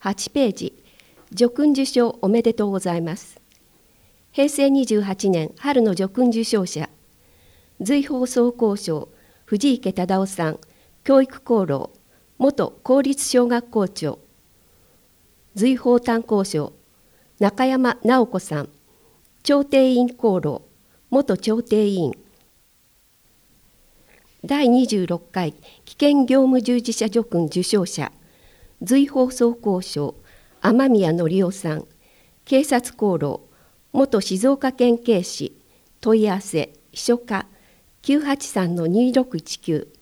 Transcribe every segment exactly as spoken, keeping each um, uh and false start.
はちページ、叙勲受賞おめでとうございます。へいせいにじゅうはちねん春の叙勲受賞者、随放送校長藤池忠夫さん、教育功労、元公立小学校長。随放担当賞、中山直子さん、調停委員功労、元調停委員。だいにじゅうろっかい危険業務従事者叙勲受賞者、随放送校長雨宮則夫さん、警察功労、元静岡県警視、問い合わせ秘書課 きゅうはちさんのにろくいちきゅう。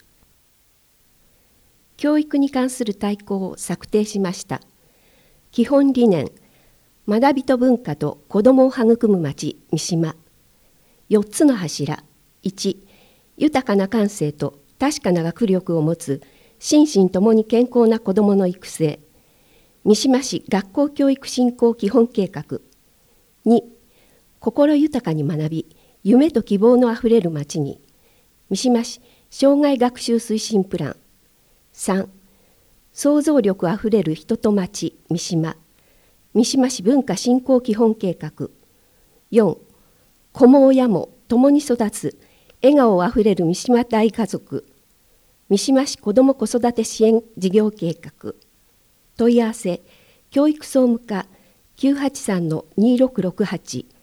教育に関する大綱を策定しました。基本理念、学びと文化と子どもを育む町三島。よっつの柱。いち、豊かな感性と確かな学力を持つ心身ともに健康な子どもの育成。三島市学校教育振興基本計画。に、心豊かに学び、夢と希望のあふれる町に。三島市障害学習推進プラン。さん、想像力あふれる人と町三島。三島市文化振興基本計画。よん、子も親も共に育つ笑顔あふれる三島大家族。三島市子ども子育て支援事業計画。問い合わせ教育総務課 きゅうはちさんのにろくろくはち。